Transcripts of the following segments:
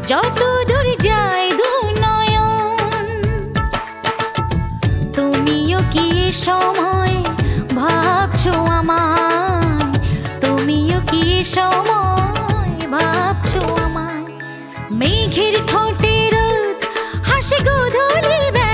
যত দূর যায় দু নয়ন। তুমিও কি এ সময় ভাবছো আমায়, তুমিও কি এ সময় ভাবছো আমায়। মেঘের ঠোঁটে রোদ হাসে গোধূলি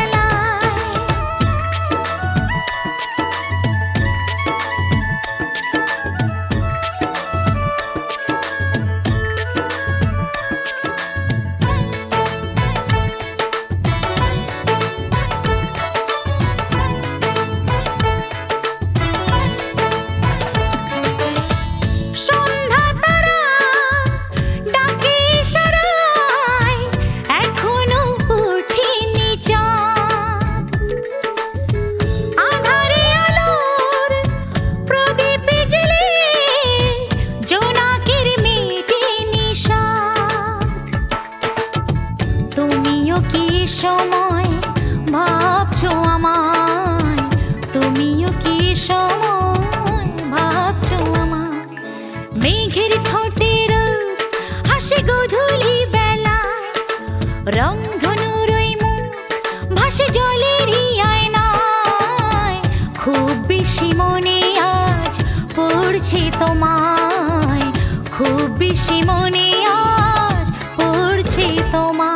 সময় ভাবছো আমায়, তুমিও কি সময় ভাবছো আমায়। মেঘের ঠোঁটে রোদ হাসে গোধূলি বেলায়, রংধনুর ওই মুখ ভাসে জলেরই আয়নায়। খুব বেশি মনে আজ পড়ছে তোমায়, খুব বেশি মনে আজ পড়ছে তোমায়।